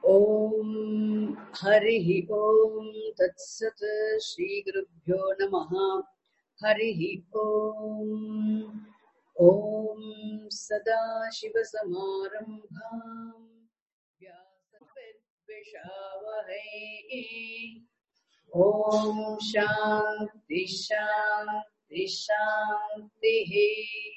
Om Harihi Om Tatsat Shri Gurubhyo Namaha Harihi Om Om Sadashiva Samarambham Vyasavadvishavahe Om Shanti Shanti Shanti.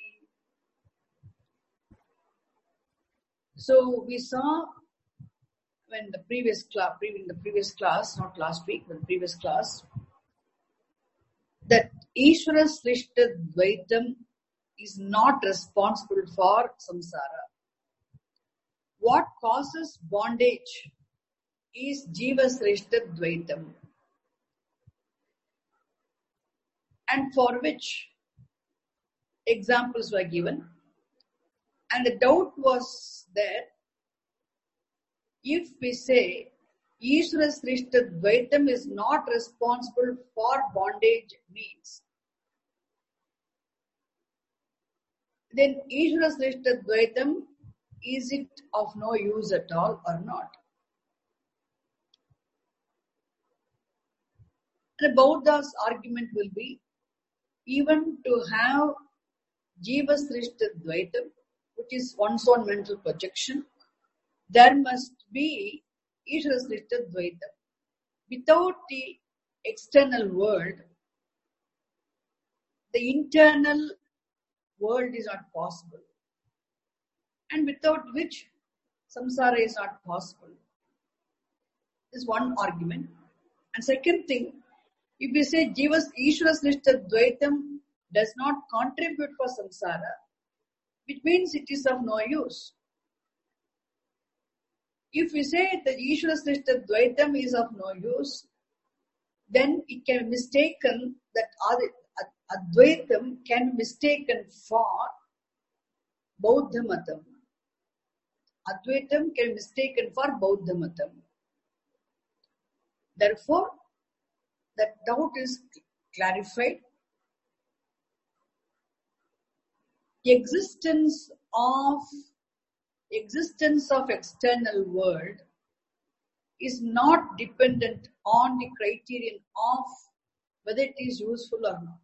So we saw in the previous class, not last week, but the previous class, that Ishvara Srishta Dvaitam is not responsible for samsara. What causes bondage is Jiva Srishta Dvaitam, and for which examples were given. And the doubt was there, if we say Ishvara Srishta Dvaitam is not responsible for bondage means, then Ishvara Srishta Dvaitam, is it of no use at all or not? And about this argument will be, even to have Jiva Srishta Dvaitam, which is one's own mental projection, there must be Ishvara Srishta Dvaitam. Without the external world, the internal world is not possible, and without which samsara is not possible. This is one argument. And second thing, if we say Ishvara Srishta Dvaitam does not contribute for samsara, which means it is of no use. If we say that Ishvara Srishta Dvaitam is of no use, then it can be mistaken that Advaitam can be mistaken for Bauddha Matam. Advaitam can be mistaken for Bauddha Matam. Therefore, that doubt is clarified. The existence of external world is not dependent on the criterion of whether it is useful or not.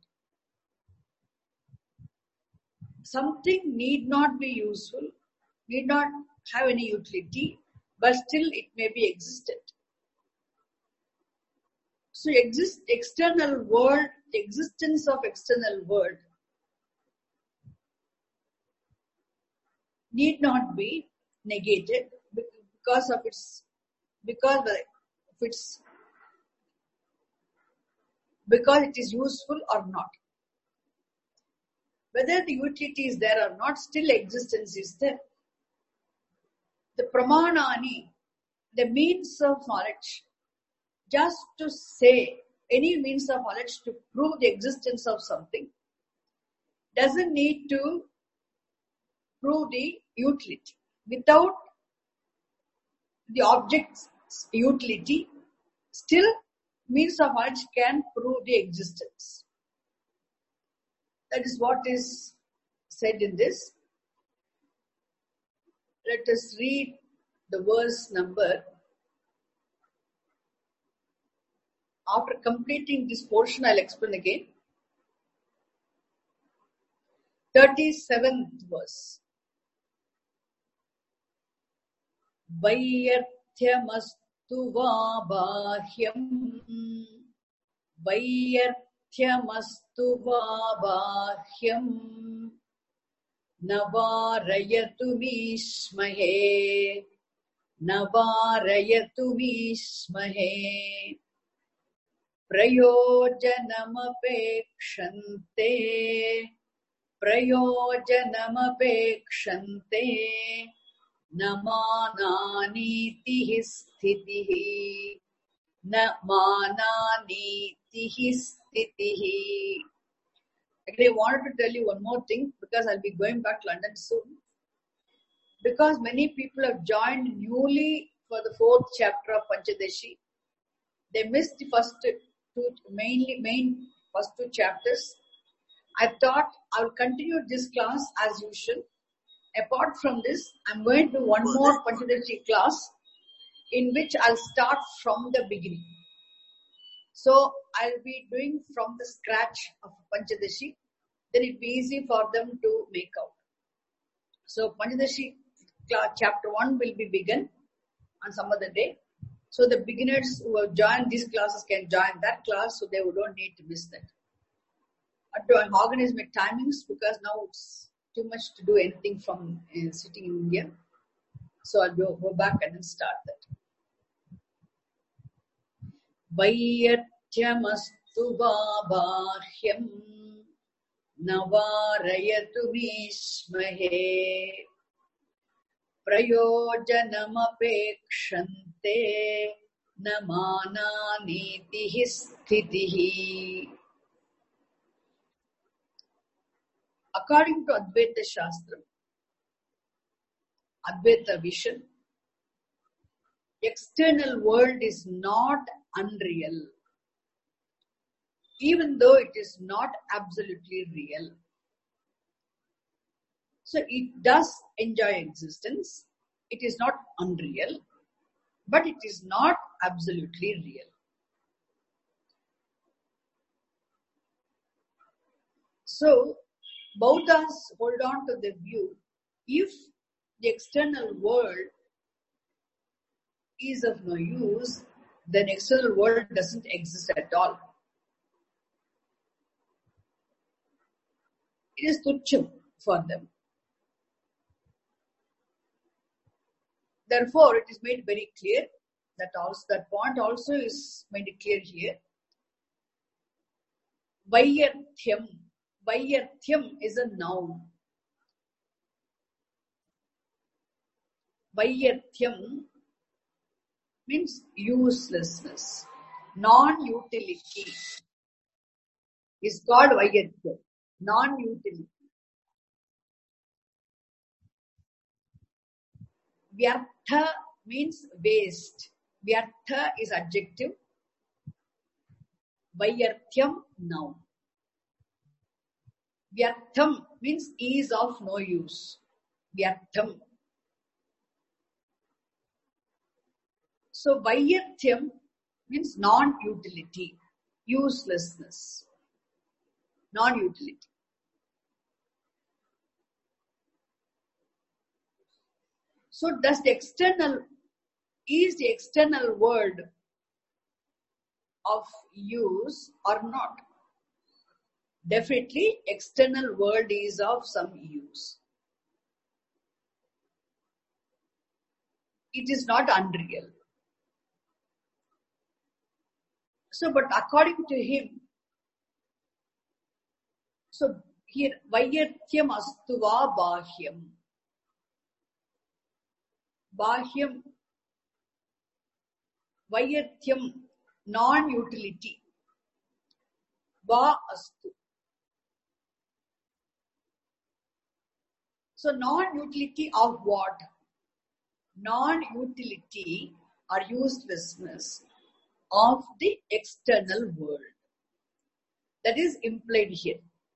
Something need not be useful, need not have any utility, but still it may be existent. So the existence of external world need not be negated because it is useful or not. Whether the utility is there or not, still existence is there. The pramanani, the means of knowledge, just to say any means of knowledge to prove the existence of something, doesn't need to prove the utility. Without the object's utility, still means of knowledge can prove the existence. That is what is said in this. Let us read the verse number. After completing this portion, I'll explain again. 37th verse. Vaiyarthamastu va bahyam. Vaiyarthamastu va bahyam. Navarayatu vishmahe. Navarayatu vishmahe. Prayojanamapekshante. Prayojanamapekshante. Namananitihi sthitihi. Namananitihi sthitihi. Actually, I wanted to tell you one more thing because I'll be going back to London soon. Because many people have joined newly for the 4th chapter of Panchadashi. They missed the first first two chapters. I thought I will continue this class as usual. Apart from this, I'm going to do one more Panchadashi class in which I'll start from the beginning. So I'll be doing from the scratch of Panchadashi. Then it'll be easy for them to make out. So Panchadashi chapter 1 will be begun on some other day. So the beginners who have joined these classes can join that class, so they don't need to miss that. To organize my timings, because now it's too much to do anything from sitting in India. So I'll go back and then start that. Vaiyartyamastu babahyam navarayatu vishmahe prayojanamapekshante namana nitihi sthitihi. According to Advaita Shastra, Advaita vision, external world is not unreal, even though it is not absolutely real. So it does enjoy existence. It is not unreal, but it is not absolutely real. So Buddhas hold on to the view, if the external world is of no use, then external world doesn't exist at all. It is tucham for them. Therefore, it is made very clear that point also is made clear here. Vaiyartyam. Vaiyartyam is a noun. Vaiyartyam means uselessness, non-utility. Is called Vaiyartyam, non-utility. Vyartha means waste. Vyartha is adjective. Vaiyartyam, noun. Vyartham means is of no use. Vyartham. So Vaiyartyam means non-utility, uselessness, non-utility. So is the external world of use or not? Definitely, external world is of some use. It is not unreal. So, but according to him, so here, Vaiyartyam astuva bahyam. Bahyam, Vaiyartyam, non-utility. Va astu. So non-utility of what? Non-utility or uselessness of the external world. That is implied here.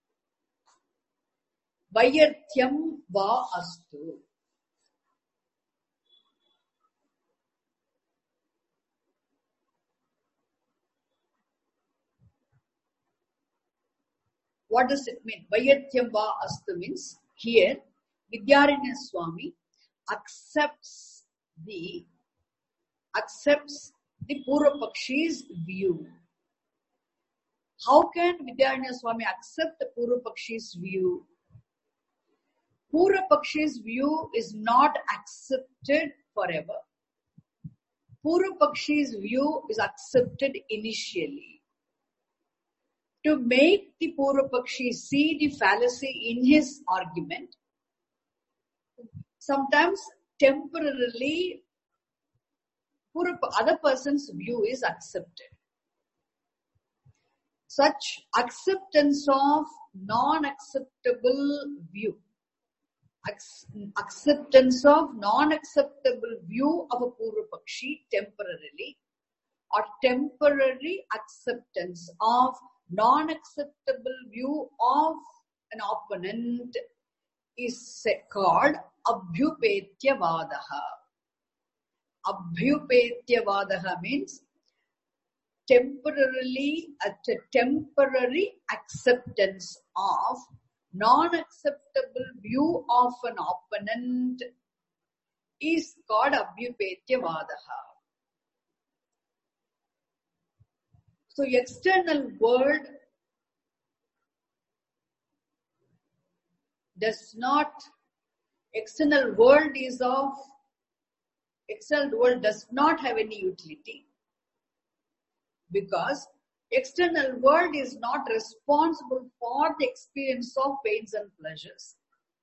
Vaiyartyam va astu. What does it mean? Vaiyartyam va astu means here Vidyaranya Swami accepts the Purvapakshi's view. How can Vidyaranya Swami accept the Purvapakshi's view? Purvapakshi's view is not accepted forever. Purvapakshi's view is accepted initially. To make the Purvapakshi see the fallacy in his argument, sometimes temporarily other person's view is accepted. Such acceptance of non-acceptable view, acceptance of non-acceptable view of a Purvapakshi temporarily, or temporary acceptance of non-acceptable view of an opponent is called Abhyupetyavadaha. Abhyupetyavadaha means temporary acceptance of non-acceptable view of an opponent is called Abhyupetyavadaha. So external world does not have any utility, because external world is not responsible for the experience of pains and pleasures.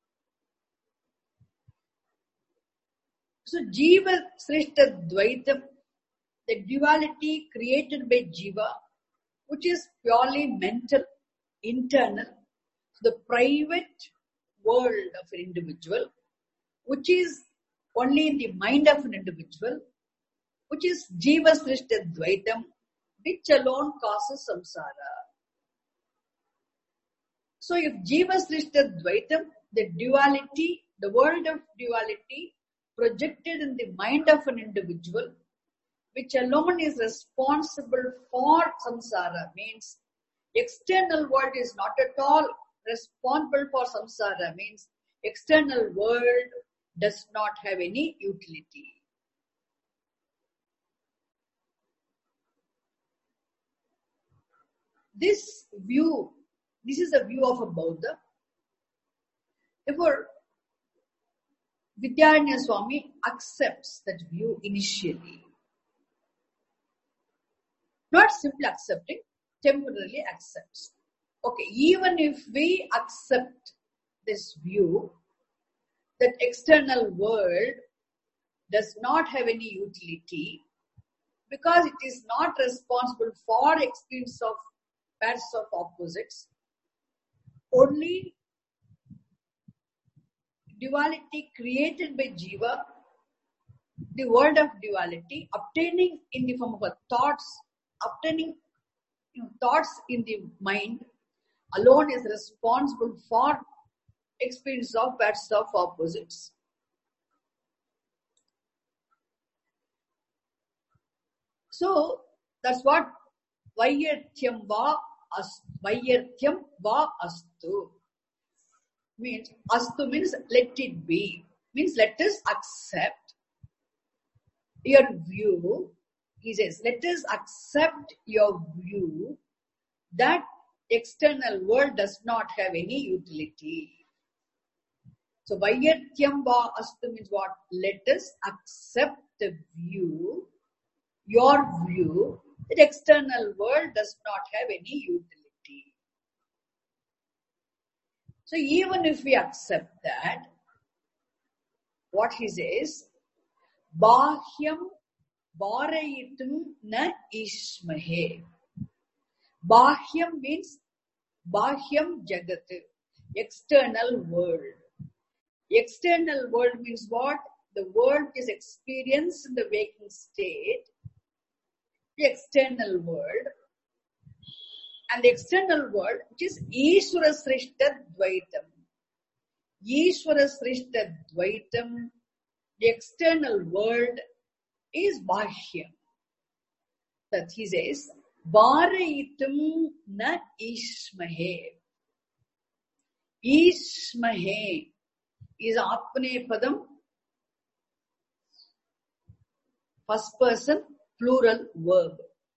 So Jiva Srishta Dvaitam, the duality created by Jiva, which is purely mental, internal, the private world of an individual, which is only in the mind of an individual, which is Jiva Srishta Dvaitam, which alone causes samsara. So if Jiva Srishta Dvaitam, the duality, the world of duality projected in the mind of an individual, which alone is responsible for samsara, means external world is not at all responsible for samsara, means external world does not have any utility. This is a view of a Buddha. Therefore, Vidyaranya Swami accepts that view initially. Not simply accepting, temporarily accepts. Okay, even if we accept this view that external world does not have any utility because it is not responsible for experience of pairs of opposites, only duality created by Jiva, the world of duality, obtaining in the form of thoughts in the mind alone is responsible for experience of pairs of opposites. So that's what Vaiyartyam va astu means. Astu means let it be, means let us accept your view. He says, let us accept your view that external world does not have any utility. So Vaiyartyam va astu means what? Let us accept the view, your view, that external world does not have any utility. So even if we accept that, what he says, Bahyam Bharayitum na ishmahe. Bahyam means Bahyam Jagat, external world. External world means what? The world is experienced in the waking state, the external world. And the external world, which is Ishvara Srishta Dvaitam. Ishvara Srishta Dvaitam, the external world is Bahyam. That he says, Bharayitum na ishmahe. Ishmahe is Apne Padam, first person, plural verb.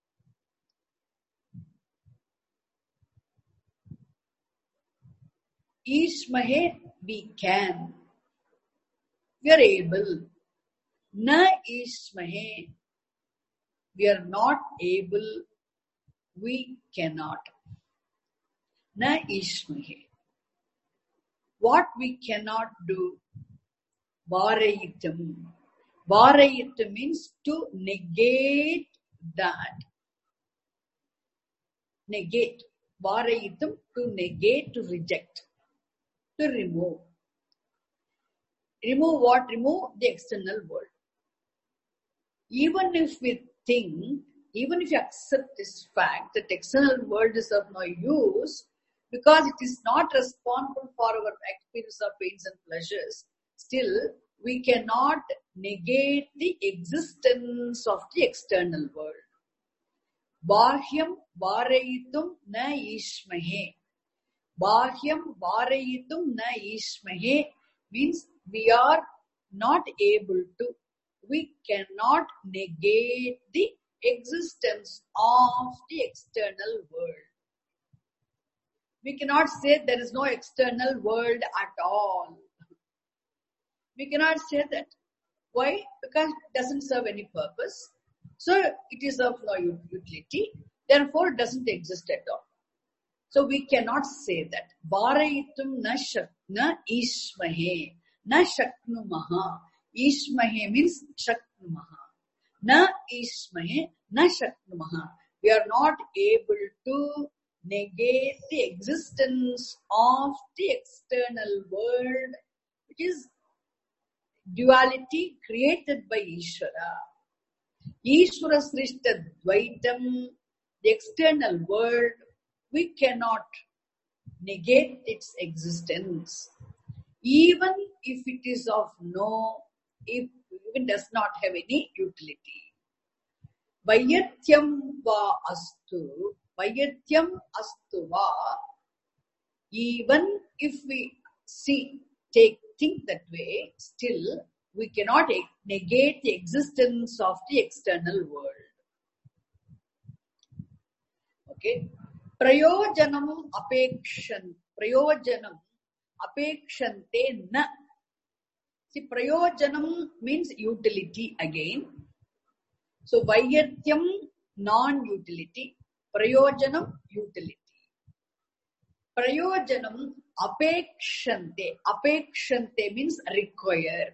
Ishmahe, we can. We are able. Na ishmahe, we are not able. We cannot. Na ishmahe. What we cannot do? Bharayitam. Bharayitam means to negate that. Negate. Bharayitam, to negate, to reject. To remove. Remove what? Remove the external world. Even if we think, even if you accept this fact that external world is of no use, because it is not responsible for our experience of pains and pleasures, still we cannot negate the existence of the external world. Bahyam varayitum na ishmahe. Bahyam varayitum na ishmahe means we are not able to, we cannot negate the existence of the external world. We cannot say there is no external world at all. We cannot say that. Why? Because it doesn't serve any purpose. So it is of no utility. Therefore it doesn't exist at all. So we cannot say that. Varayitum na ishmahe. Na shaknumaha. Ishmahe means shaknumaha. Na ishmahe, na shaknumaha. We are not able to negate the existence of the external world, which is duality created by Ishvara. Ishvara srishta dvaitam, the external world, we cannot negate its existence. Even if it is of if even does not have any utility. Vayatyam va astu, vayatyam astu va, even if we think that way, still we cannot negate the existence of the external world. Okay. Prayojanam apekshante na. See, prayojanam means utility again. So, vayatyam, non-utility. Prayojanam, utility. Prayojanam apekshante. Apekshante means require.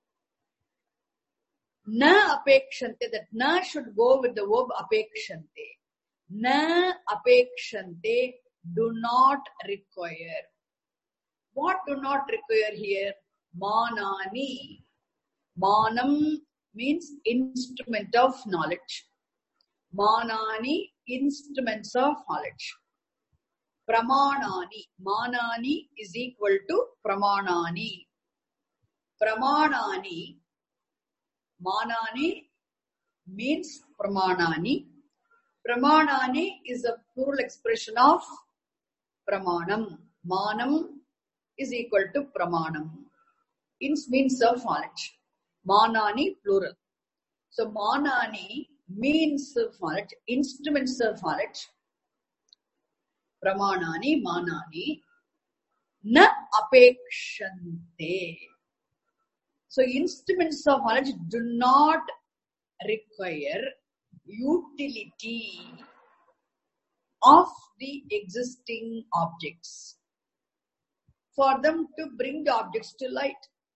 Na apekshante, that na should go with the verb apekshante. Na apekshante, do not require. What do not require here? Manani. Manam means instrument of knowledge. Manani, instruments of knowledge. Pramanani. Manani is equal to pramanani. Pramanani. Manani means pramanani. Pramanani is a plural expression of pramanam. Manam is equal to pramanam. Means of knowledge. Manani plural. So manani means of knowledge, instruments of knowledge. Pramanani, manani, na apekshante. So instruments of knowledge do not require utility of the existing objects for them to bring the objects to light.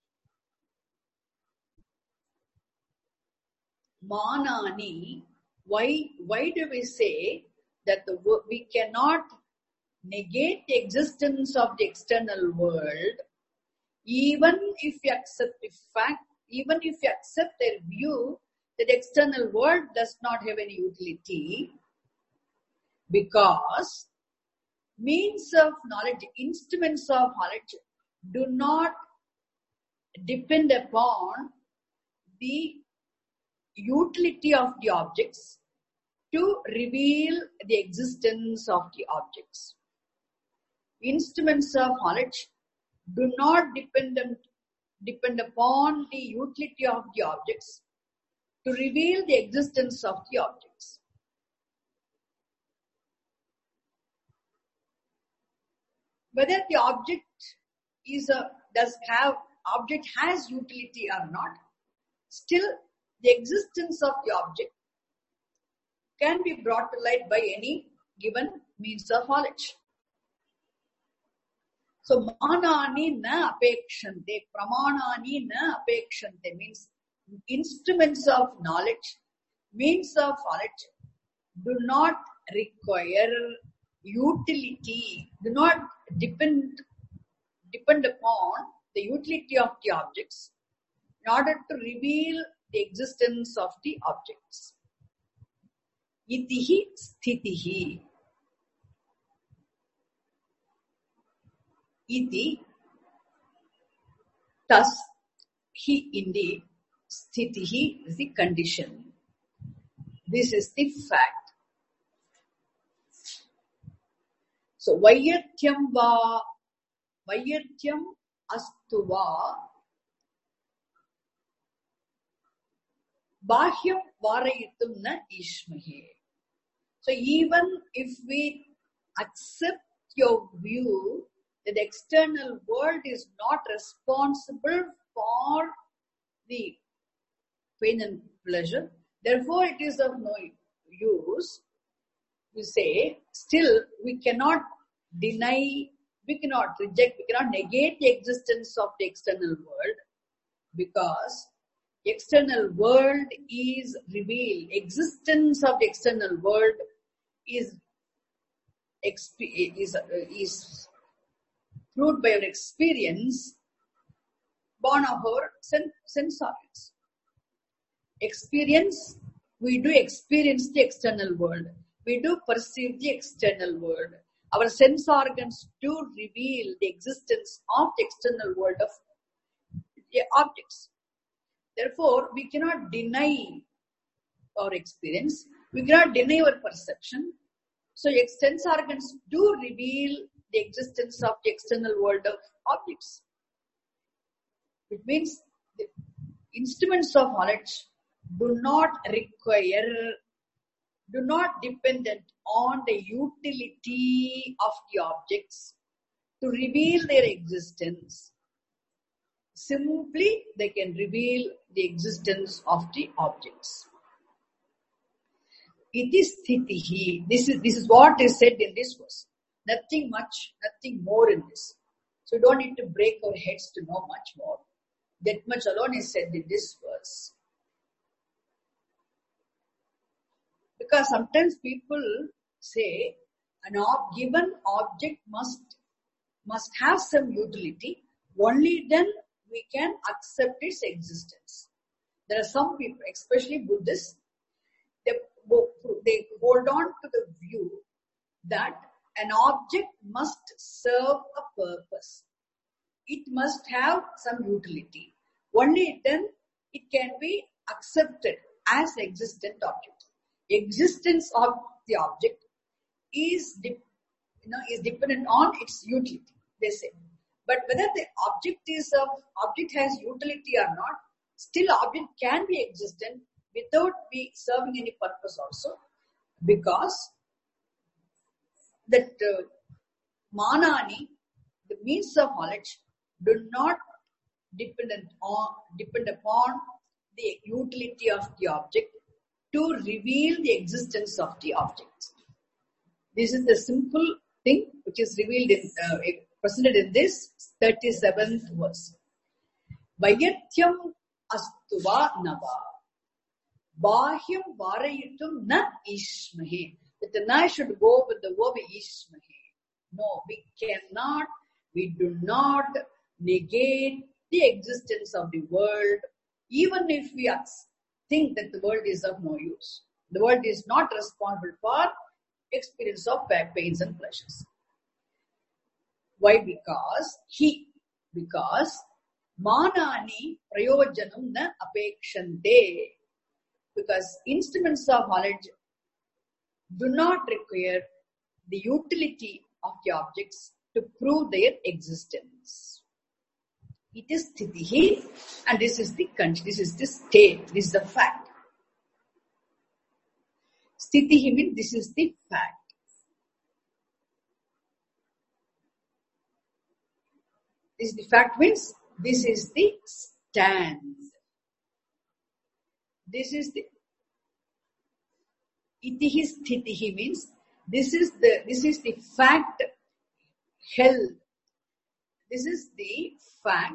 Manani, why do we say that we cannot negate the existence of the external world, even if you accept their view that the external world does not have any utility? Because means of knowledge, instruments of knowledge do not depend upon the utility of the objects to reveal the existence of the objects. Instruments of knowledge do not depend upon the utility of the objects to reveal the existence of the objects. Whether the object has utility or not, still the existence of the object can be brought to light by any given means of knowledge. So, manani na apekshante, pramanani na apekshante means instruments of knowledge, means of knowledge do not require utility, do not depend upon the utility of the objects in order to reveal the existence of the objects. Itihi sthitihi. Iti. Thus, he indeed, sthitihi is the condition. This is the fact. So, vayatyam astu va, bahyam varayitum na ishmahe. So, even if we accept your view that the external world is not responsible for the pain and pleasure, therefore it is of no use, we say, still we cannot deny, we cannot reject, we cannot negate the existence of the external world, because the external world is revealed. Existence of the external world is proved by our experience, born of our sense organs. Experience, we do experience the external world. We do perceive the external world. Our sense organs do reveal the existence of the external world of the objects. Therefore, we cannot deny our experience. We cannot deny our perception. So, sense organs do reveal the existence of the external world of objects. Which means the instruments of knowledge do not dependent on the utility of the objects to reveal their existence. Simply, they can reveal the existence of the objects. It is sthitihi. This is what is said in this verse. Nothing much, nothing more in this. So you don't need to break our heads to know much more. That much alone is said in this verse. Because sometimes people say an given object must have some utility. Only then we can accept its existence. There are some people, especially Buddhists, they hold on to the view that an object must serve a purpose. It must have some utility. Only then it can be accepted as existent object. Existence of the object is dependent on its utility, they say. But whether the object has utility or not, still object can be existent without be serving any purpose also, because that manani, the means of knowledge, do not depend upon the utility of the object to reveal the existence of the object. This is the simple thing which is revealed presented in this 37th verse. Vayatyam astuva nava, bahyam varayitum na ishmahe. That the na should go with the verb ishmahe. No, we do not negate the existence of the world, even if we think that the world is of no use. The world is not responsible for experience of pains and pleasures. Why? Because manani prayojanam na apekshante. Because instruments of knowledge do not require the utility of the objects to prove their existence. It is sthitihi, and this is the state, this is the fact. Sthitihi means this is the fact. This is the fact means this is the stance. This is the itihi sthitihi means this is the fact held. This is the fact.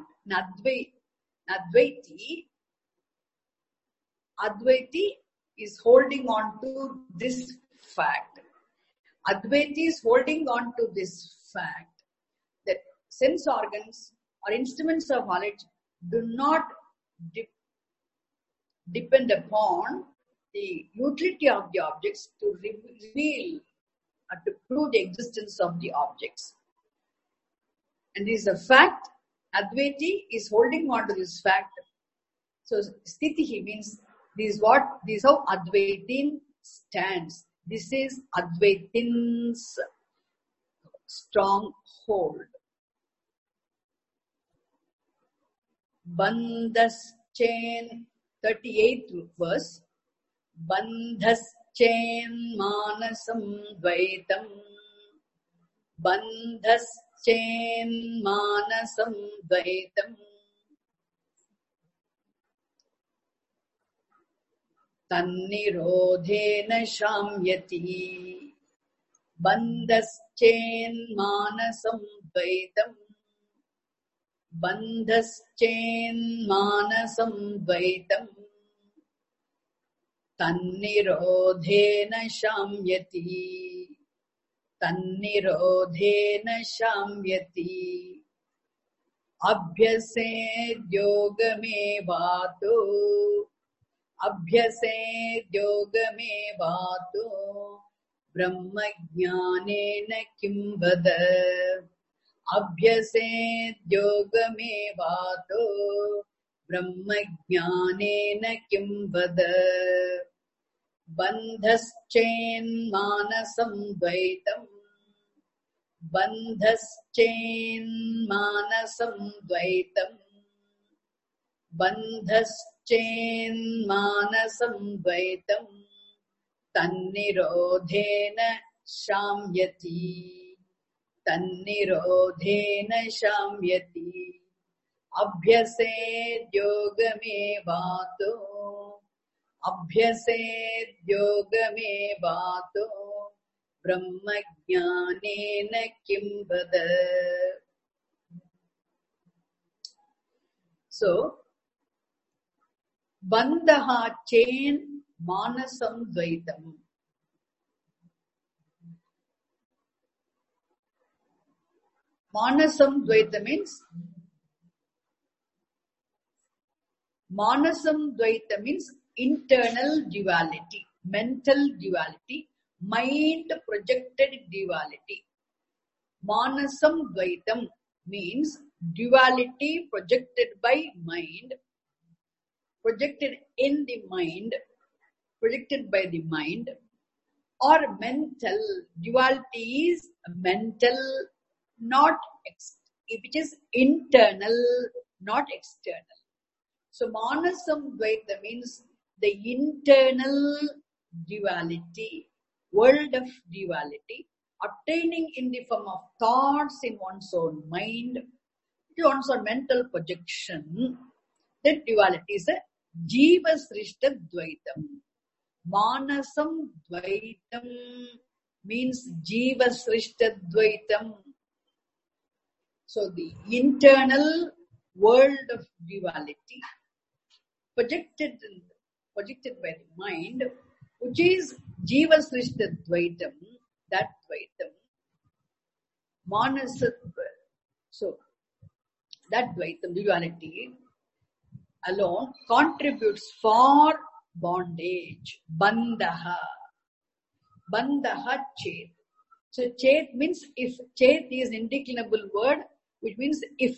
Advaiti is holding on to this fact. Advaiti is holding on to this fact that sense organs or instruments of knowledge do not depend upon the utility of the objects to reveal or to prove the existence of the objects. And this is a fact. Advaiti is holding on to this fact So Sthitihi means this is how Advaitin stands. This is Advaitin's strong hold. Bandhaschain, 38th verse. Bandhaschain manasam dvaitam. Bandhaschain manasam dvaitam. Tannirodhena shamyati. Bandhaschain manasam dvaitam. Bandhaschain manasam dvaitam. Tannirodhena shamyati. Tannirodhena shamyati. Abhyased yogame vato. Abhyased yogame vato. Brahma jnanena kim vada. Abhyased yogame vato. Brahma jnanena kim vada. Bandhaschain manasam dvaitam. Bandhaschain manasam dvaitam. Bandhaschain manasam dvaitam. Tannirodhena shamyati. Tannirodhena shamyati. Abhyased yogame vato. Abhyased yogame vato. Brahma jnanena kim vada. So, bandha chain manasam dvaitam. Manasam dvaitam means internal duality, mental duality, mind projected duality. Manasam dvaitam means duality projected by mind, projected in the mind, projected by the mind, or mental. Duality is mental, not which is internal, not external. So manasam dvaita means the internal duality, world of duality, obtaining in the form of thoughts in one's own mind, one's own mental projection. That duality is a jiva srishta dvaitam. Manasam dvaitam means jiva srishta dvaitam. So the internal world of duality projected by the mind, which is jiva srishta dvaitam, that dvaitam, manasatva. So that dvaitam, duality alone contributes for bondage. Bandha chet. So chet means if. Chet is indeclinable word, which means if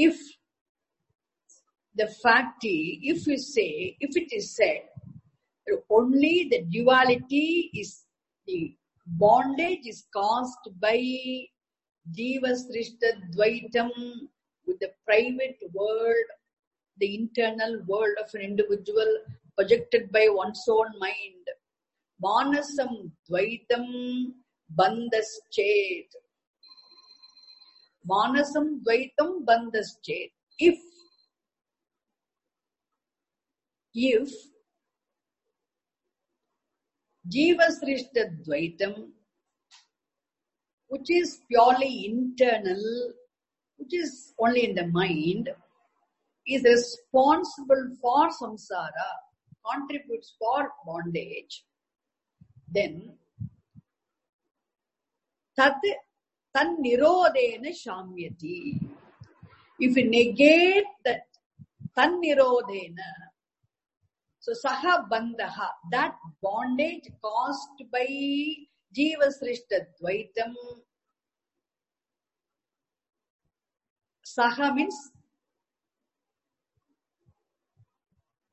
the fact is, if it is said, only the duality is, the bondage is caused by jiva srishta dvaitam, with the private world, the internal world of an individual projected by one's own mind. Manasam dvaitam bandhaschet. Manasam dvaitam bandhaschet. If jiva srishta dvaitam, which is purely internal, which is only in the mind, is responsible for samsara, contributes for bondage, then tan nirodhena shamyati. If you negate that tan nirodhena, so saha bandha, that bondage caused by jiva srishta dvaitam, saha means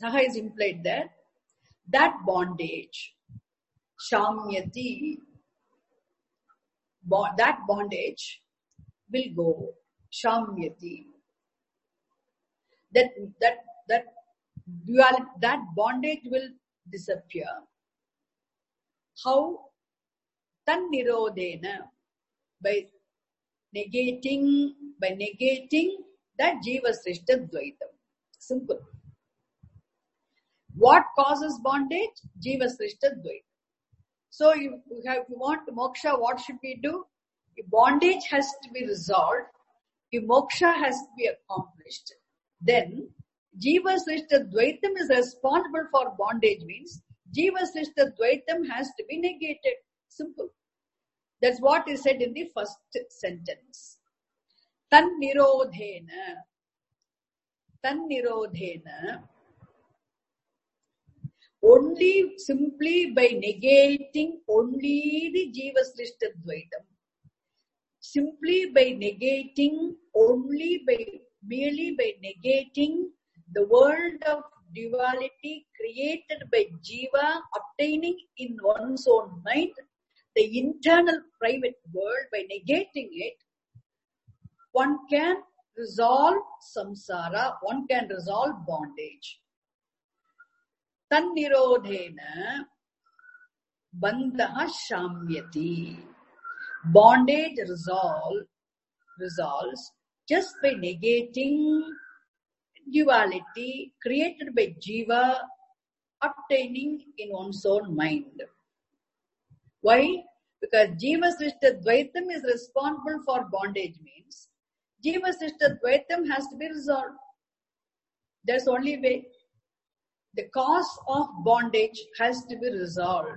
Saha is implied there. That bondage, shamyati, that bondage will go. Shamyati. That bondage will disappear. How? Tannirodena. By negating that jiva srishta dvaitam. Simple. What causes bondage? Jiva srishta dvaitam. So if you want moksha, what should we do? If bondage has to be resolved, if moksha has to be accomplished, then jiva srishta dvaitam is responsible for bondage, means jiva srishta dvaitam has to be negated. Simple. That's what is said in the first sentence. Tannirodhena. Only simply by negating only the jiva srishta dvaitam. Simply by negating merely by negating the world of duality created by jiva, obtaining in one's own mind the internal private world, by negating it, one can resolve samsara, one can resolve bondage. Tannirodhena bandhaha shamyati. Bondage resolves just by negating duality created by jiva, obtaining in one's own mind. Why? Because jiva srishta dvaitam is responsible for bondage, means jiva srishta dvaitam has to be resolved. That's the only way. The cause of bondage has to be resolved.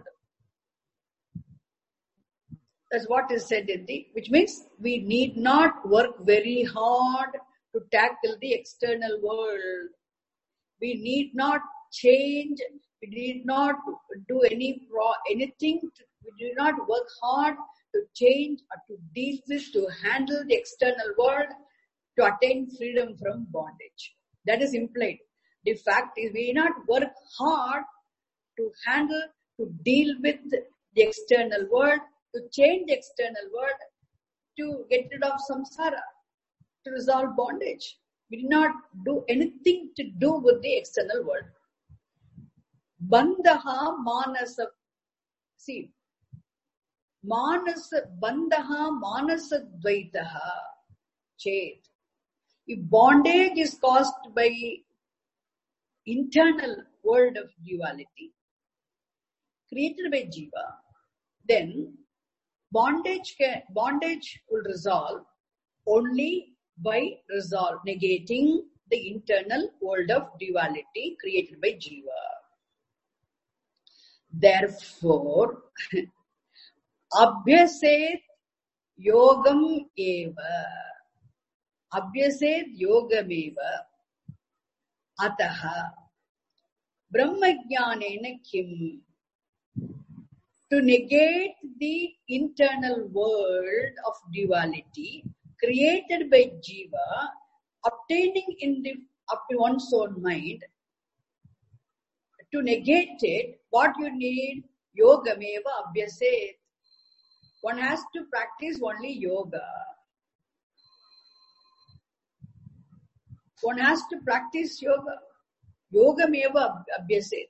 That's what is said in which means we need not work very hard to tackle the external world. We need not change. We need not do anything. We do not work hard to change or to deal with, to handle the external world, to attain freedom from bondage. That is implied. The fact is, we not work hard to handle, to deal with the external world, to change the external world, to get rid of samsara, to resolve bondage. We did not do anything to do with the external world. Bandhaha manasa. See, bandhaha manasa dvaitaha chet. If bondage is caused by internal world of duality created by jiva, then bondage will resolve only by negating the internal world of duality created by jiva. Therefore, abhyaset yogam eva. Abhyaset yogam eva. Ataha brahmajnanena kim. To negate the internal world of duality created by jiva, obtaining up to one's own mind, to negate it, what you need? Yogameva abhyaset. One has to practice only yoga. One has to practice yoga. Yogameva abhyaset.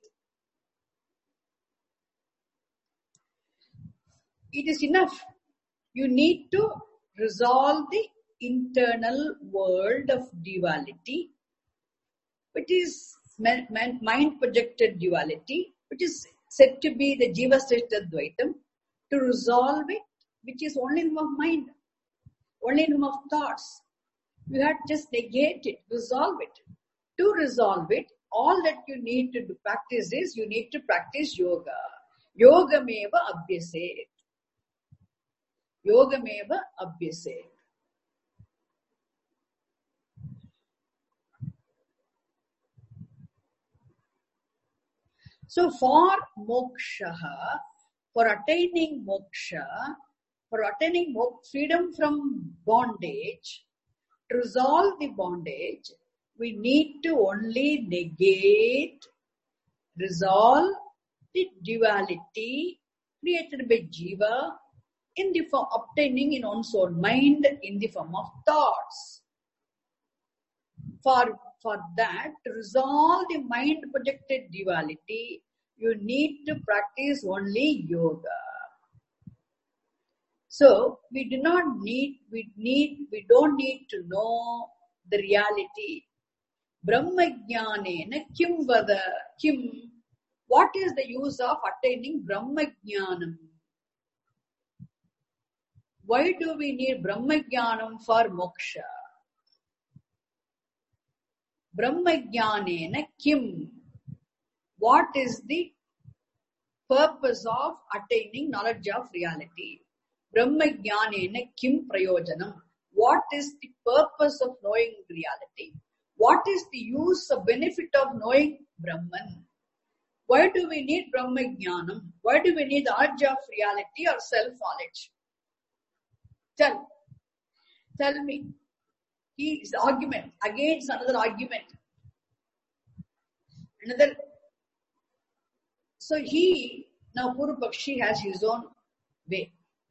It is enough. You need to resolve the internal world of duality, which is mind projected duality, which is said to be the jiva srishta dvaitam. To resolve it, which is only in of mind, only in of thoughts. You have to just negate it, resolve it. To resolve it, all that you need to do practice is you need to practice yoga. Yogameva abhyaset. Yogameva abhyaset. So for moksha, for attaining moksha, for attaining freedom from bondage, to resolve the bondage, we need to only negate, resolve the duality created by Jiva in the form obtaining in one's own mind in the form of thoughts. For that, to resolve the mind projected duality, you need to practice only yoga. So we don't need to know the reality. Brahmajnanena kim vada kim. What is the use of attaining Brahmajnanam? Why do we need Brahmajnanam for moksha? Brahmajnanena kim. What is the purpose of attaining knowledge of reality? Brahmajnanena kim prayojanam. What is the purpose of knowing reality? What is the use or benefit of knowing Brahman? Why do we need Brahmajnanam? Why do we need the knowledge of reality or self-knowledge? Tell me. He is argument against another argument. So now Purva Pakshi has his own way.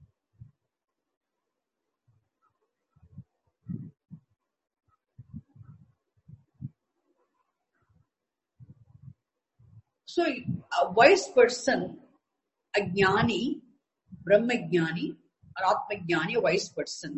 So a wise person, a jnani, Brahmajnani or Atmajnani, a wise person,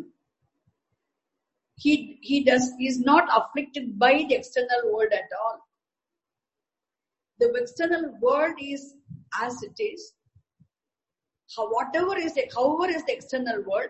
he is not afflicted by the external world at all. The external world is as it is. However is the external world,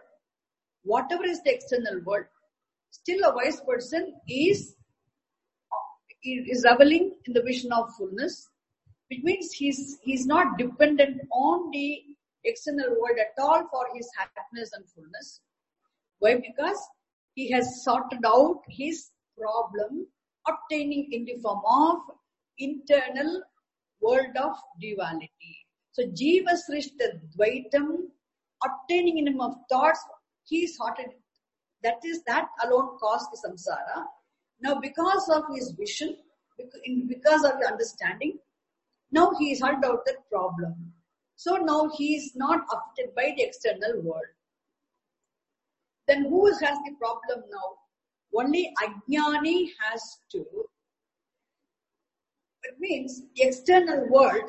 still a wise person is reveling in the vision of fullness, which means he's not dependent on the external world at all for his happiness and fullness. Why? Because he has sorted out his problem obtaining in the form of internal world of duality. So Jiva Srishta Dvaitam, obtaining in him of thoughts, he sorted it. That alone caused the samsara. Now because of his vision, because of the understanding, now he has sorted out that problem. So now he is not affected by the external world. Then who has the problem now? Only Ajnani has to. It means the external world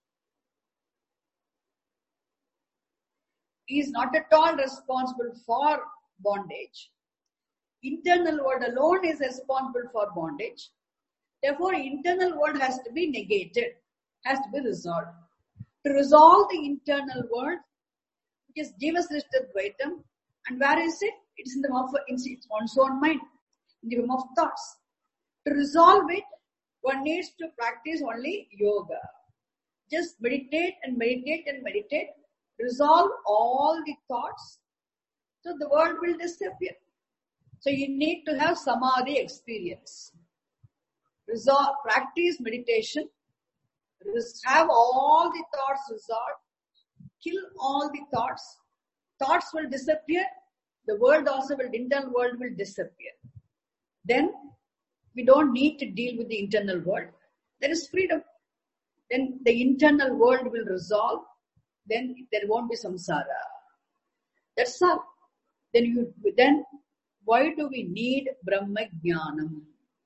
is not at all responsible for bondage. Internal world alone is responsible for bondage. Therefore, internal world has to be negated, has to be resolved. To resolve the internal world, which is Jiva Srishta Dvaitam, and where is it? It is in the form of its own mind, in the form of thoughts. To resolve it, one needs to practice only yoga. Just meditate and meditate and meditate. Resolve all the thoughts, so the world will disappear. So you need to have samadhi experience. Practice meditation. Have all the thoughts resolved. Kill all the thoughts. Thoughts will disappear. The world also will, the internal world will disappear. Then we don't need to deal with the internal world. There is freedom. Then the internal world will resolve. Then there won't be samsara. That's all. Then why do we need Brahmajnanam?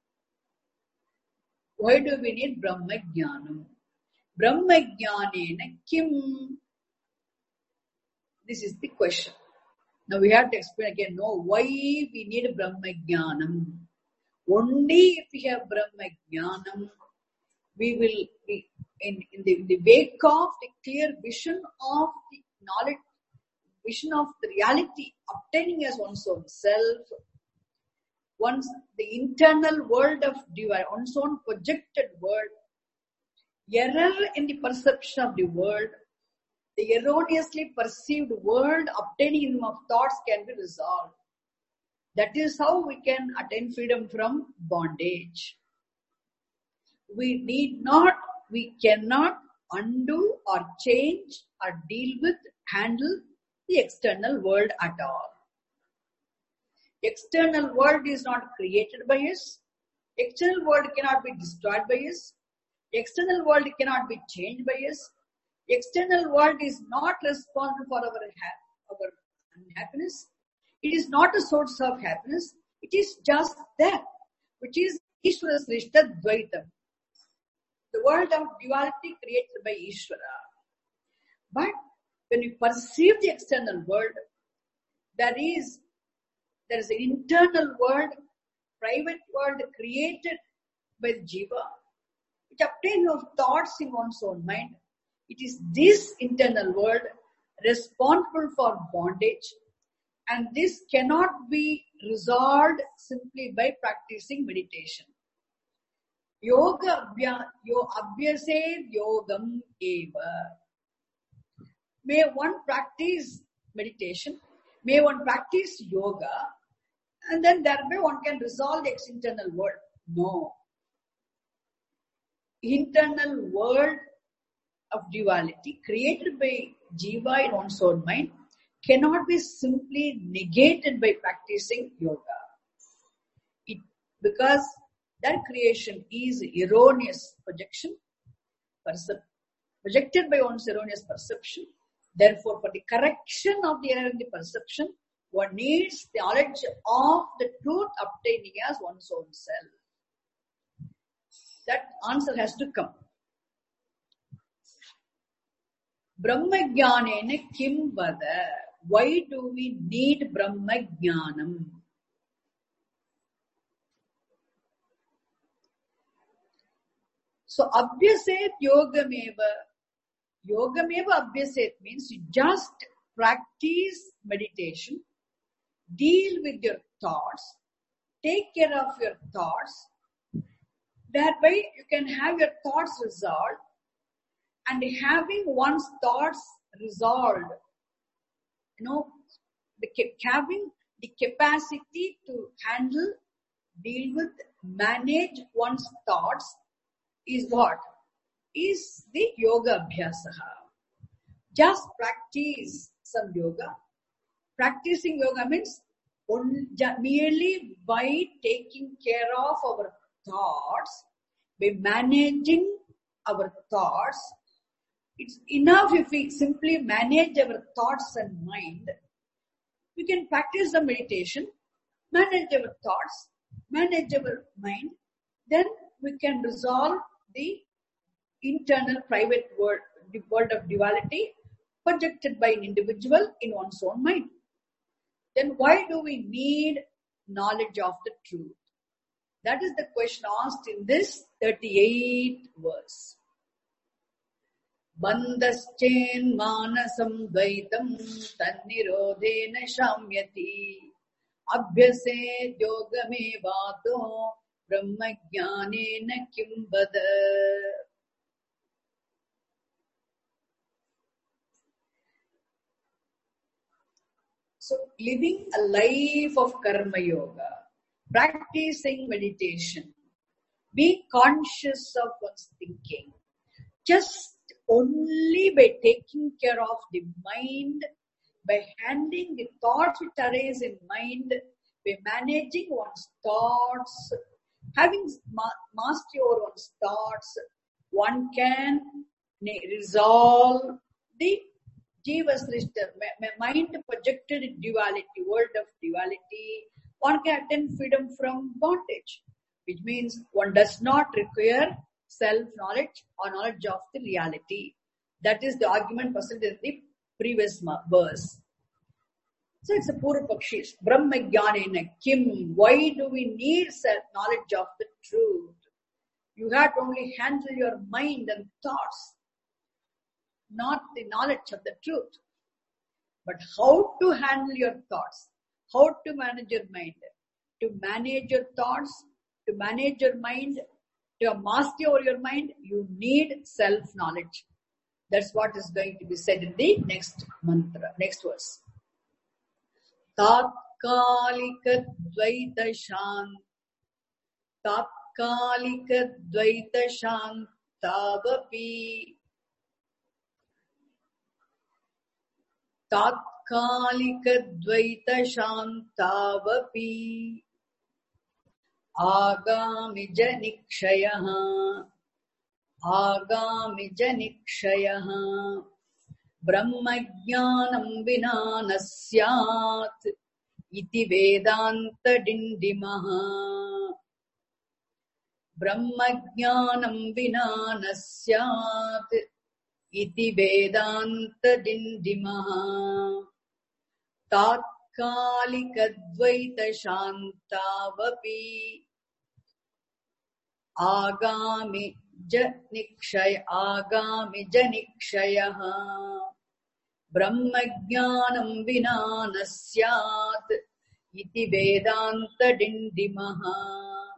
Why do we need Brahmajnanam? Brahmajnanena kim? This is the question. Now we have to explain again. No, why we need Brahmajnanam? Only if we have Brahmajnanam, we will be in the wake of the clear vision of the knowledge, vision of the reality, obtaining as one's own self. Once the internal world of divine, one's own projected world, error in the perception of the world, the erroneously perceived world obtaining in of thoughts can be resolved. That is how we can attain freedom from bondage. We cannot undo or change or deal with, handle the external world at all. External world is not created by us. External world cannot be destroyed by us. External world cannot be changed by us. External world is not responsible for our unhappiness. It is not a source of happiness. It is just that, which is Ishvara Srishta Dvaitam. The world of duality created by Ishvara. But when you perceive the external world, there is an internal world, private world created by Jiva, which obtains of thoughts in one's own mind. It is this internal world responsible for bondage, and this cannot be resolved simply by practicing meditation. Yoga abhyase yogam eva. May one practice meditation, may one practice yoga, and then thereby one can resolve the internal world. No. Internal world of duality created by Jiva in one's own mind cannot be simply negated by practicing yoga. Because that creation is erroneous projection, projected by one's erroneous perception. Therefore, for the correction of the error in the perception, one needs the knowledge of the truth obtaining as one's own self. That answer has to come. Brahmajnanena kim vada? Why do we need Brahmajnanam? So, abhyaset yogameva. Yogameva abhyaset means you just practice meditation, deal with your thoughts, take care of your thoughts. Thereby you can have your thoughts resolved, and having one's thoughts resolved, having the capacity to handle, deal with, manage one's thoughts is what? Is the yoga abhyasaha. Just practice some yoga. Practicing yoga means merely by taking care of our thoughts, by managing our thoughts. It's enough if we simply manage our thoughts and mind. We can practice the meditation, manage our thoughts, manage our mind. Then we can resolve the internal private world, the world of duality projected by an individual in one's own mind. Then why do we need knowledge of the truth? That is the question asked in this 38th verse. Bandhaschen manasam dvaitam tannirodhena shamyati abhyase yogame vato brahmajnanena kim vada. So, living a life of karma yoga, practicing meditation, be conscious of one's thinking, just only by taking care of the mind, by handling the thoughts which arise in mind, by managing one's thoughts, having mastery over one's thoughts, one can resolve the Jiva Srishta, mind projected in duality, world of duality. One can attain freedom from bondage, which means one does not require self-knowledge or knowledge of the reality. That is the argument presented in the previous verse. So it's a Purva Pakshi. Brahmajnanena kim. Why do we need self-knowledge of the truth? You have to only handle your mind and thoughts, not the knowledge of the truth. But how to handle your thoughts, how to manage your mind, to manage your thoughts, to manage your mind, to have mastery over your mind, you need self-knowledge. That's what is going to be said in the next mantra, next verse. Tatkalika dvaita shantavapi Tatkalika dvaita shantavapi Agami janikshayah. Agami janikshayah. Brahmajnanam vina nasyat. Iti vedanta dindimaha. Brahmajnanam vina nasyat. Iti vedanta dindimaha. Tatkalikadvaita shantavapi. Agami janikshayah. Brahmajnanam vina nasyat. Iti vedanta dindimaha.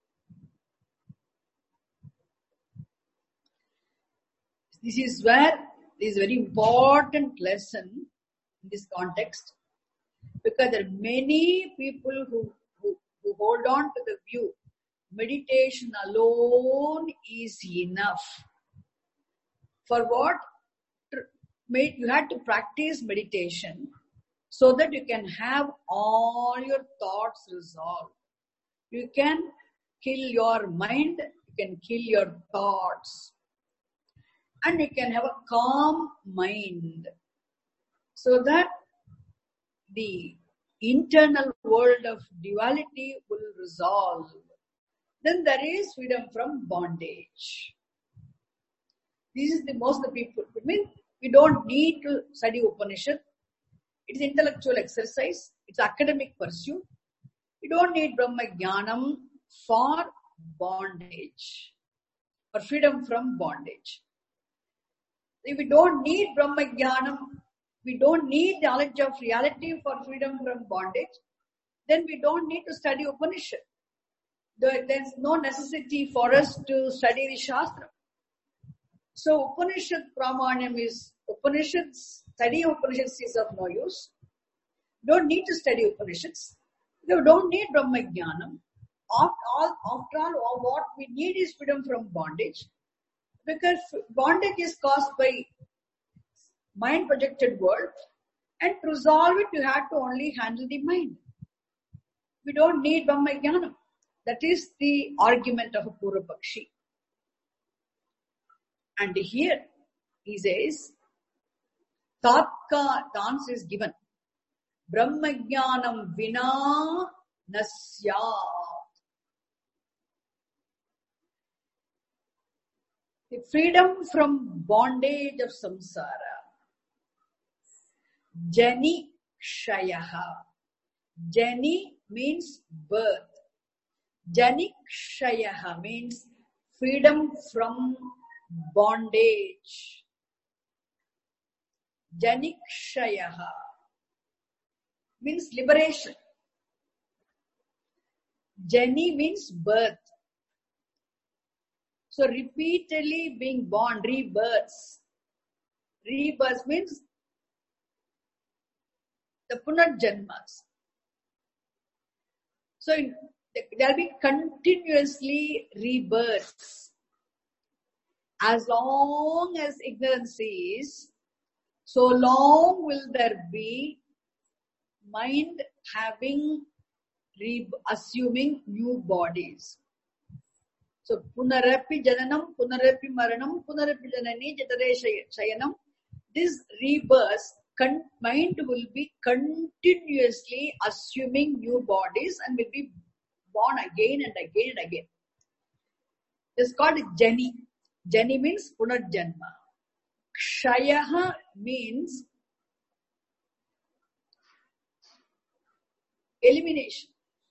This is where this is a very important lesson in this context, because there are many people who hold on to the view meditation alone is enough. For what? You had to practice meditation so that you can have all your thoughts resolved. You can kill your mind, you can kill your thoughts, and you can have a calm mind so that the internal world of duality will resolve. Then there is freedom from bondage. This is the most of the people. I mean, we don't need to study Upanishad. It is intellectual exercise. It's academic pursuit. We don't need Brahma Jnanam for bondage, for freedom from bondage. If we don't need Brahma Jnanam, we don't need the knowledge of reality for freedom from bondage, then we don't need to study Upanishad. There's no necessity for us to study the Shastra. So Upanishad Pramanyam is, study Upanishads is of no use. Don't need to study Upanishads. You don't need Brahma Jnanam. After all, what we need is freedom from bondage. Because bondage is caused by mind projected world, and to resolve it, you have to only handle the mind. We don't need Brahma Jnanam. That is the argument of a Purva Pakshi. And here he says, the answer is given. Brahma Jnanam vina nasyat. The freedom from bondage of samsara. Jani Kshayaha. Jani means birth. Jani Kshayaha means freedom from bondage. Jani Kshayaha means liberation. Jani means birth. So repeatedly being born, rebirths. Rebirth means the Punarjanmas. So there will be continuously rebirths. As long as ignorance is, so long will there be mind assuming new bodies. So punarapi jananam, punarapi maranam, punarapi janani jatare shayanam. This rebirth, mind will be continuously assuming new bodies and will be born again and again and again. It's called Jani. Jani means Punarjanma. Kshayaha means elimination.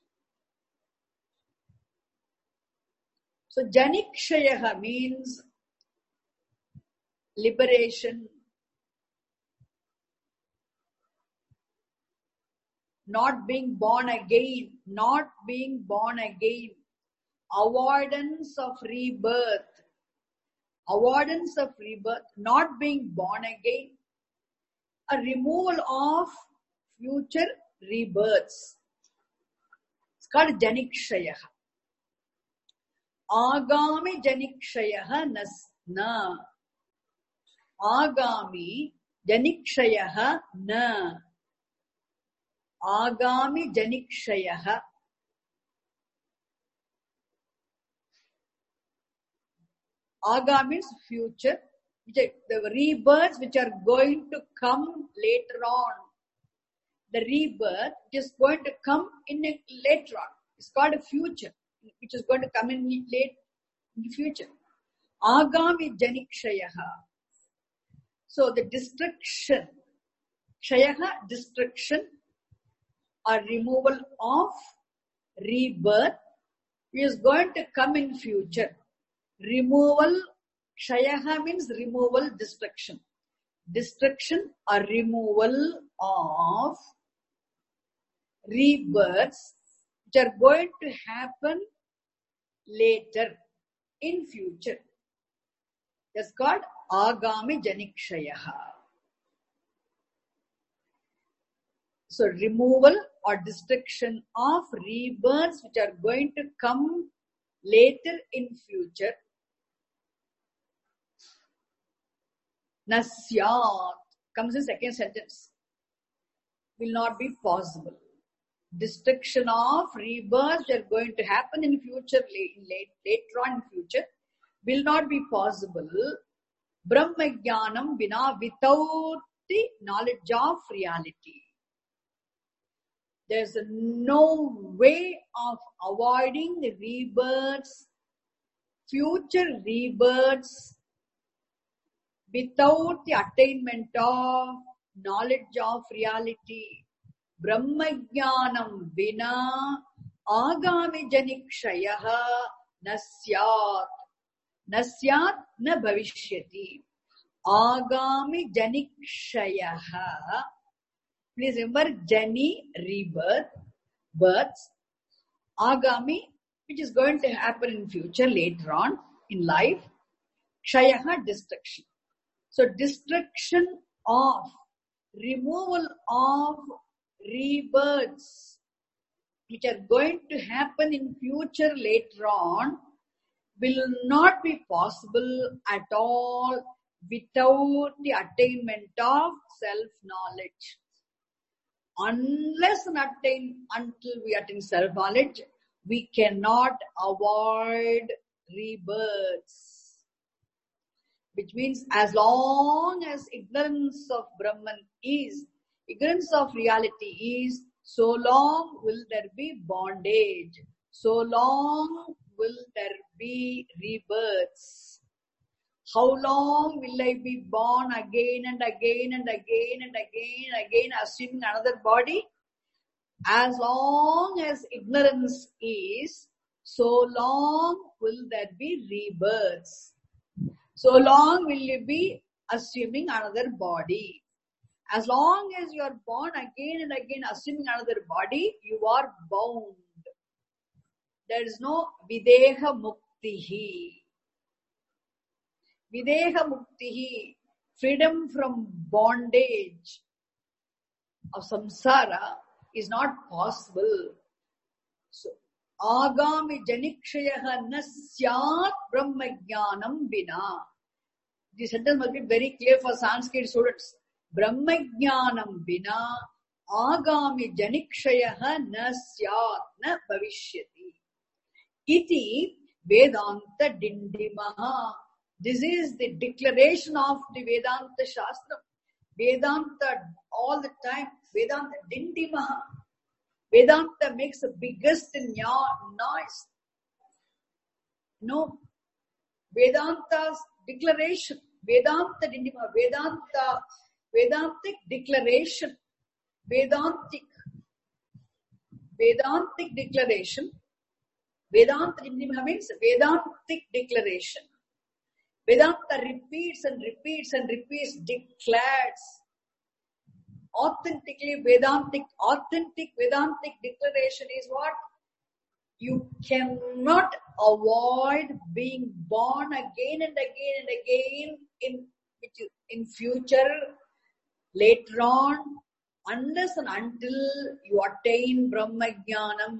So Janikshayaha means liberation, not being born again, avoidance of rebirth, not being born again, a removal of future rebirths. It's called Janikshayaha. Agami Janikshayaha na. Agami Janikshayaha na. Agami Janikshayaha. Aga means future. The rebirths which are going to come later on. The rebirth is going to come later on. It's called a future, which is going to come in the future. Agami janikshayaha. So the destruction, kshayaha, destruction or removal of rebirth is going to come in future. Removal, kshayaha means removal, destruction. Destruction or removal of rebirths which are going to happen later in future. That's called agami janikshayaha. So removal or destruction of rebirths which are going to come later in future. Nasyat comes in second sentence. Will not be possible. Destruction of rebirths which are going to happen in future, later on in future, will not be possible. Brahmajnanam vina, without the knowledge of reality. There's no way of avoiding the rebirths, future rebirths, without the attainment of knowledge of reality. Brahmajnanam vina agami janikshayaha nasyat. Nasyat na bhavishyati. Agami janikshayaha. Please remember jani, rebirth, births. Agami, which is going to happen in future, later on in life. Kshayaha, destruction. So destruction of, removal of rebirths which are going to happen in future later on will not be possible at all without the attainment of self-knowledge. Until we attain self-knowledge, we cannot avoid rebirths. Which means as long as ignorance of Brahman is, ignorance of reality is, so long will there be bondage. So long will there be rebirths. How long will I be born again and again and again and again and again, assuming another body? As long as ignorance is, so long will there be rebirths. So long will you be assuming another body. As long as you are born again and again assuming another body, you are bound. There is no videha muktihi. Videha muktihi, freedom from bondage of samsara is not possible. So, agami janikshayaha nasyat brahmajnanam vina. This sentence must be very clear for Sanskrit students. Brahmajnanam vina agami janikshayaha nasyat na bhavishyati. Iti Vedanta dindimaha. This is the declaration of the Vedanta Shastra. Vedanta all the time. Vedanta dindimaha. Vedanta makes the biggest noise. No. Vedanta's declaration. Vedanta dindimaha. Vedantic declaration. Vedantic declaration. Vedanta dindimaha means Vedantic declaration. Vedanta repeats and repeats and repeats, declares. Authentic Vedantic declaration is what? You cannot avoid being born again and again and again in future, later on, unless and until you attain Brahmajnanam.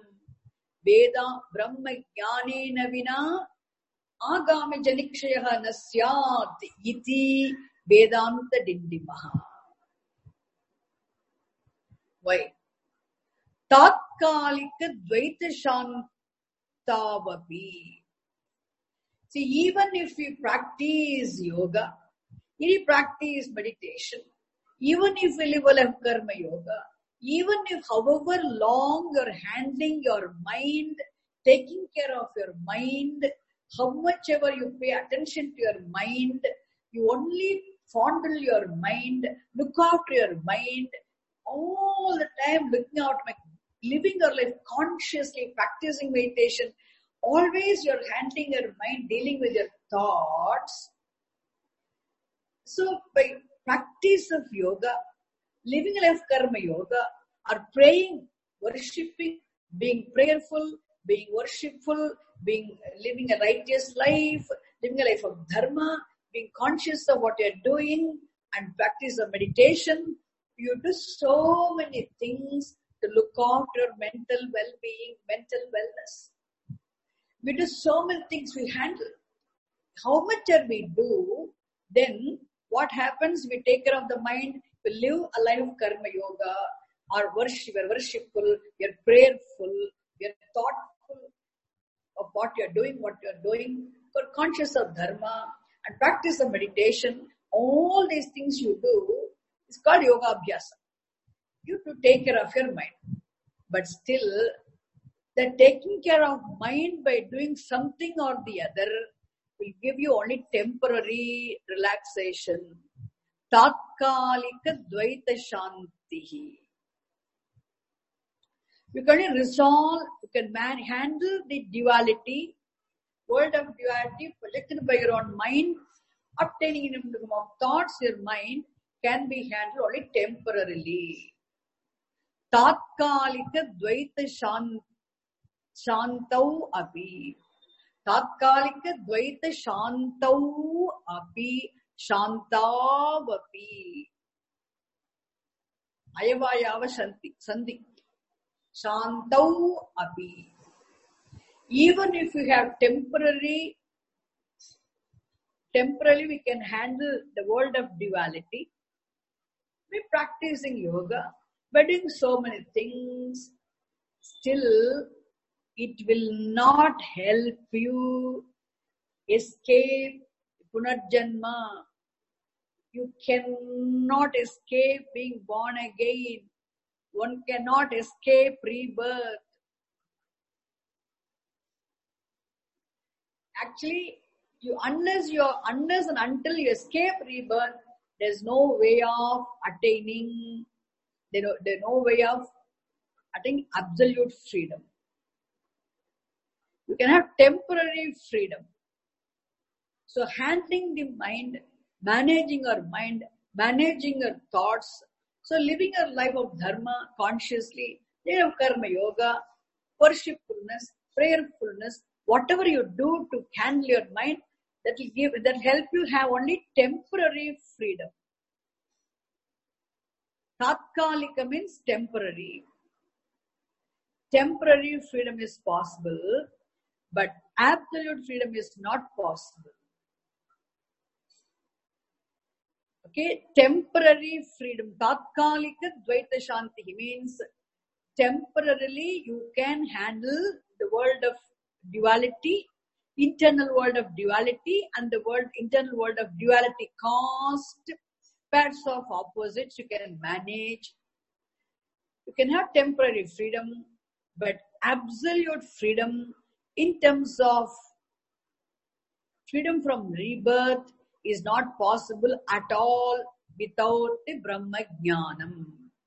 Brahmajnanena vina agami janikshayaha nasyat iti Vedanta dindimaha. Why? Tatkalika dvaita shantavapi. See, even if we practice yoga, we practice meditation, even if we live a life of karma yoga, even if however long you're handling your mind, taking care of your mind, how much ever you pay attention to your mind, you only fondle your mind, look after your mind, all the time looking out, living your life consciously, practicing meditation, always you're handling your mind, dealing with your thoughts. So by practice of yoga, living a life of karma yoga, or praying, worshipping, being prayerful, being worshipful, living a righteous life, living a life of dharma, being conscious of what you're doing, and practice of meditation, you do so many things to look after your mental well-being, mental wellness. We do so many things we handle. How much are we do, then what happens? We take care of the mind, we live a life of karma yoga, or you're worshipful, you're prayerful, you're thoughtful of what you're doing, you're conscious of dharma, and practice of meditation. All these things you do is called yoga abhyasa. You have to take care of your mind. But still, the taking care of mind by doing something or the other will give you only temporary relaxation. Tatkalika dvaita shantihi. You can resolve, you can handle the duality, world of duality projected by your own mind, obtaining in the form of thoughts, your mind can be handled only temporarily. Tatkalika dvaita shantau api. Tatkalika dvaita shantau api shantav api. Ayavayava sandhi. Shantau api. Even if you have temporarily we can handle the world of duality. We're practicing yoga, but doing so many things, still it will not help you escape punarjanma. You cannot escape being born again. One cannot escape rebirth. Actually, unless and until you escape rebirth, there's no way of attaining, there's no way of attaining absolute freedom. You can have temporary freedom. So handling the mind, managing your mind, managing your thoughts, so living a life of dharma consciously, life of karma yoga, worshipfulness, prayerfulness, whatever you do to handle your mind, that help you have only temporary freedom. Tatkalika means temporary. Temporary freedom is possible, but absolute freedom is not possible. Okay, temporary freedom. Tatkalika dvaita shanti means temporarily you can handle the world of duality, internal world of duality, and the internal world of duality caused pairs of opposites you can manage. You can have temporary freedom, but absolute freedom in terms of freedom from rebirth is not possible at all without the Brahma Jnanam.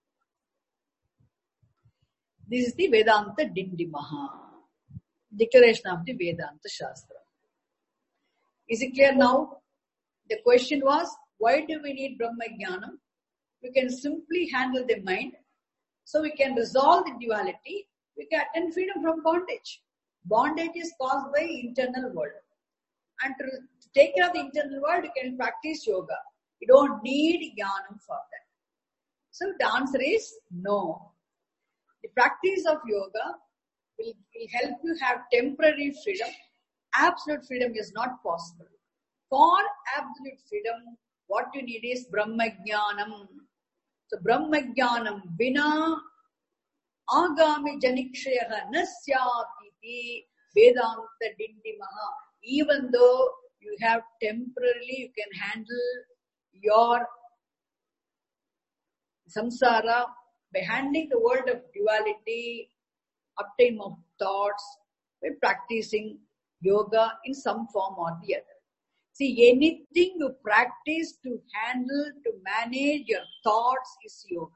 This is the Vedanta Dindimaha, declaration of the Vedanta Shastra. Is it clear now? The question was, why do we need Brahma Jnanam? We can simply handle the mind, so we can resolve the duality, we can attain freedom from bondage. Bondage is caused by internal world. And to take care of the internal world, you can practice yoga. You don't need jnanam for that. So the answer is no. The practice of yoga will help you have temporary freedom. Absolute freedom is not possible. For absolute freedom, what you need is Brahma Jnanam. So Brahma Jnanam vina agami janikshayaha nasyati Vedanta Dindimaha. even though you have temporarily, you can handle your samsara by handling the world of duality, uptime of thoughts, by practicing yoga in some form or the other. See, anything you practice to handle, to manage your thoughts is yoga.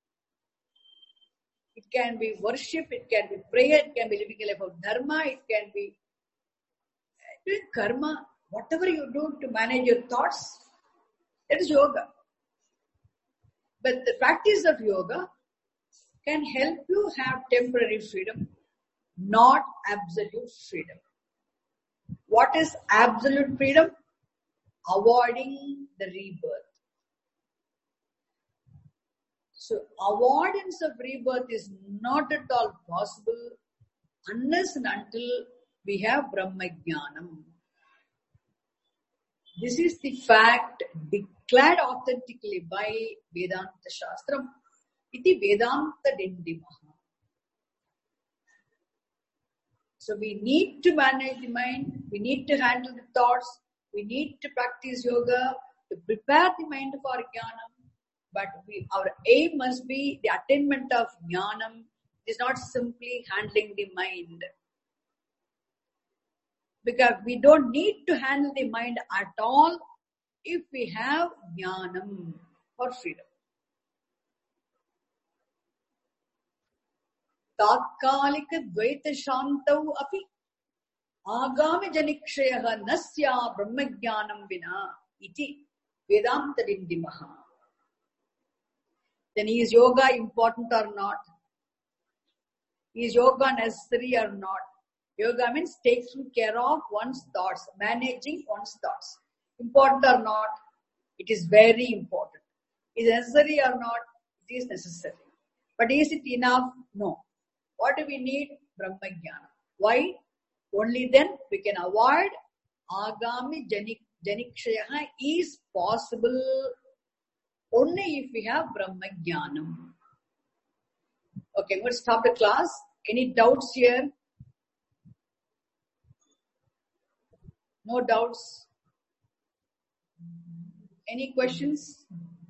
It can be worship, it can be prayer, it can be living a life of dharma, it can be doing karma. Whatever you do to manage your thoughts, that is yoga. But the practice of yoga can help you have temporary freedom, not absolute freedom. What is absolute freedom? Avoiding the rebirth. So avoidance of rebirth is not at all possible unless and until we have Brahmajnanam. This is the fact declared authentically by Vedanta Shastram. Iti Vedanta Dindimaha. So we need to manage the mind, we need to handle the thoughts, we need to practice yoga to prepare the mind for jnanam. But our aim must be the attainment of jnanam. It is not simply handling the mind. Because we don't need to handle the mind at all if we have jnanam for freedom. Tatkalika dvaita shantau api agami janikshayah nasya brahmajnanam vina iti Vedanta Dindimaha. Then is yoga important or not? Is yoga necessary or not? Yoga means taking care of one's thoughts, managing one's thoughts. Important or not? It is very important. Is it necessary or not? It is necessary. But is it enough? No. What do we need? Brahmajnana. Why? Only then we can avoid agami janikshaya is possible only if we have Brahmajnanam. Okay, I'm going to stop the class. Any doubts here? No doubts? Any questions?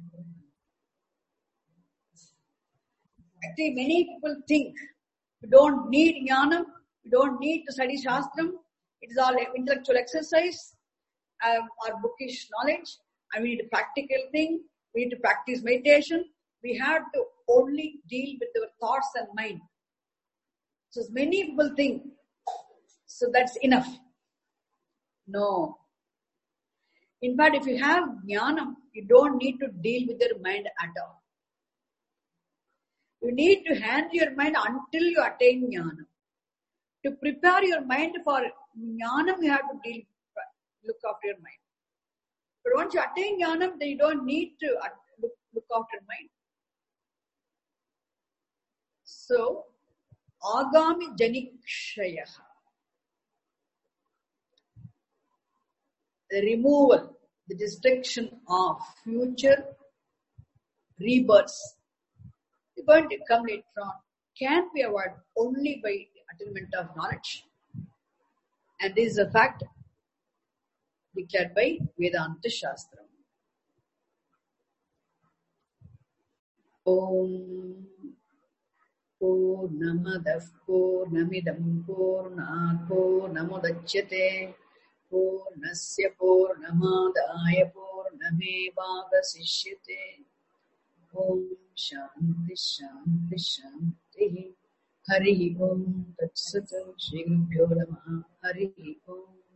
Actually, many people think we don't need jnanam, we don't need to study shastram, it is all intellectual exercise or bookish knowledge, and we need a practical thing, we need to practice meditation, we have to only deal with our thoughts and mind. So many people think, so that's enough. No. In fact, if you have jnanam, you don't need to deal with your mind at all. You need to handle your mind until you attain jnanam. To prepare your mind for jnanam, you have to look after your mind. But once you attain jnanam, then you don't need to look after your mind. So, agami janikshaya. The removal, the destruction of future rebirths, we're going to come later on, can be avoided only by the attainment of knowledge. And this is a fact declared by Vedanta Shastram. Om Purnamadav Purnamidam Purnat Purnamudachyate Purnasya Purnamadaya Purnamevavasishyate. Om Shanti Shanti Shanti. Hari Om Tat Sat. Shri Gurubhyo Namaha. Hari Om.